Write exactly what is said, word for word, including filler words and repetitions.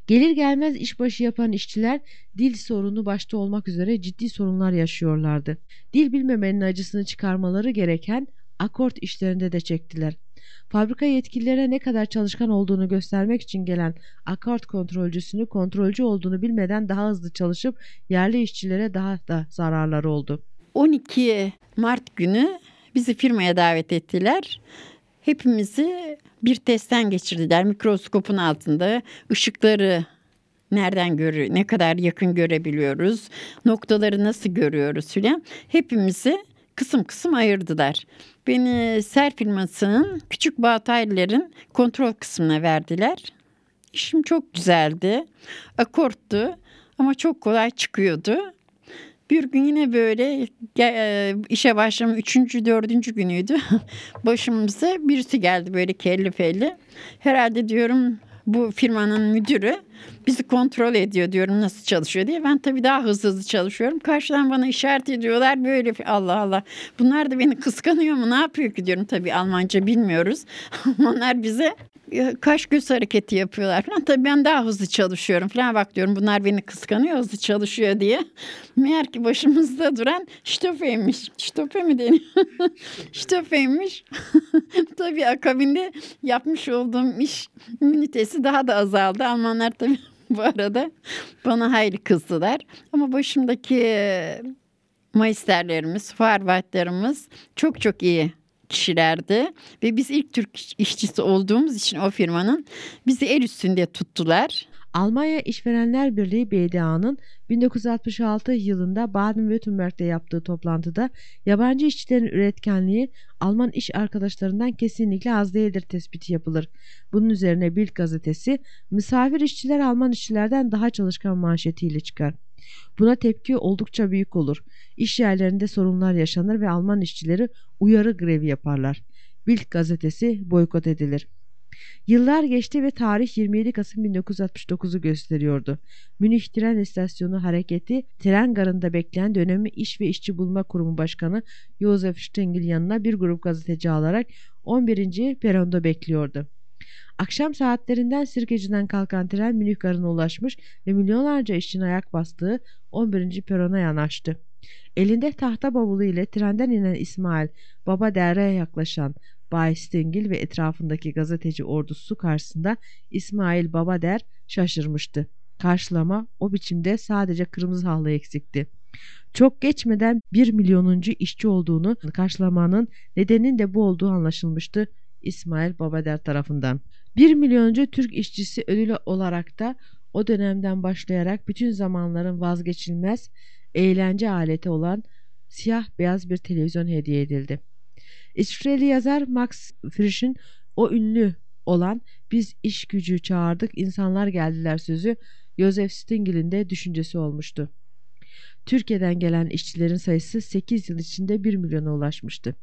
Gelir gelmez işbaşı yapan işçiler dil sorunu başta olmak üzere ciddi sorunlar yaşıyorlardı. Dil bilmemenin acısını çıkarmaları gereken akort işlerinde de çektiler. Fabrika yetkililerine ne kadar çalışkan olduğunu göstermek için gelen akort kontrolcüsünü kontrolcü olduğunu bilmeden daha hızlı çalışıp yerli işçilere daha da zararları oldu. on iki Mart günü bizi firmaya davet ettiler. Hepimizi bir testten geçirdiler. Mikroskopun altında ışıkları nereden görüyor, ne kadar yakın görebiliyoruz, noktaları nasıl görüyoruz filan. Hepimizi kısım kısım ayırdılar. Beni ser firmasının küçük batayların kontrol kısmına verdiler. İşim çok güzeldi. Akorttu ama çok kolay çıkıyordu. Bir gün yine böyle işe başlamam üçüncü, dördüncü günüydü. Başımıza birisi geldi böyle kelli felli. Herhalde diyorum bu firmanın müdürü bizi kontrol ediyor diyorum nasıl çalışıyor diye. Ben tabii daha hızlı hızlı çalışıyorum. Karşıdan bana işaret ediyorlar böyle Allah Allah. Bunlar da beni kıskanıyor mu ne yapıyor ki diyorum. Tabii Almanca bilmiyoruz. Onlar bize kaş göz hareketi yapıyorlar falan. Tabii ben daha hızlı çalışıyorum falan bak diyorum. Bunlar beni kıskanıyor hızlı çalışıyor diye. Meğer ki başımızda duran Stofe'ymiş. Stofe mi deniyor? Stofe'ymiş. Tabii akabinde yapmış olduğum iş ünitesi daha da azaldı. Almanlar tabii bu arada bana hayli kızdılar. Ama başımdaki maisterlerimiz, farvatlarımız çok çok iyi kişilerdi. Ve biz ilk Türk işçisi olduğumuz için o firmanın bizi el üstünde tuttular. Almanya İşverenler Birliği B D A'nın bin dokuz yüz altmış altı yılında Baden-Württemberg'de yaptığı toplantıda yabancı işçilerin üretkenliği Alman iş arkadaşlarından kesinlikle az değildir tespiti yapılır. Bunun üzerine Bild gazetesi misafir işçiler Alman işçilerden daha çalışkan manşetiyle çıkar. Buna tepki oldukça büyük olur. İş yerlerinde sorunlar yaşanır ve Alman işçileri uyarı grevi yaparlar. Bild gazetesi boykot edilir. Yıllar geçti ve tarih yirmi yedi Kasım bin dokuz yüz altmış dokuzu gösteriyordu. Münih tren istasyonu hareketi tren garında bekleyen dönemi İş ve İşçi Bulma Kurumu Başkanı Josef Stengel yanına bir grup gazeteci alarak on birinci peronda bekliyordu. Akşam saatlerinden Sirkeci'den kalkan tren Münih garına ulaşmış ve milyonlarca işçinin ayak bastığı on birinci perona yanaştı. Elinde tahta bavulu ile trenden inen İsmail, Baba Derre'ye yaklaşan Bay Stengel ve etrafındaki gazeteci ordusu karşısında İsmail Babader şaşırmıştı. Karşılama o biçimde sadece kırmızı halı eksikti. Çok geçmeden bir milyonuncu işçi olduğunu karşılamanın nedeninin de bu olduğu anlaşılmıştı İsmail Babader tarafından. Bir milyonuncu Türk işçisi ödülü olarak da o dönemden başlayarak bütün zamanların vazgeçilmez eğlence aleti olan siyah beyaz bir televizyon hediye edildi. İsviçreli yazar Max Frisch'in o ünlü olan "Biz iş gücü çağırdık, insanlar geldiler" sözü Josef Stengel'in de düşüncesi olmuştu. Türkiye'den gelen işçilerin sayısı sekiz yıl içinde bir milyona ulaşmıştı.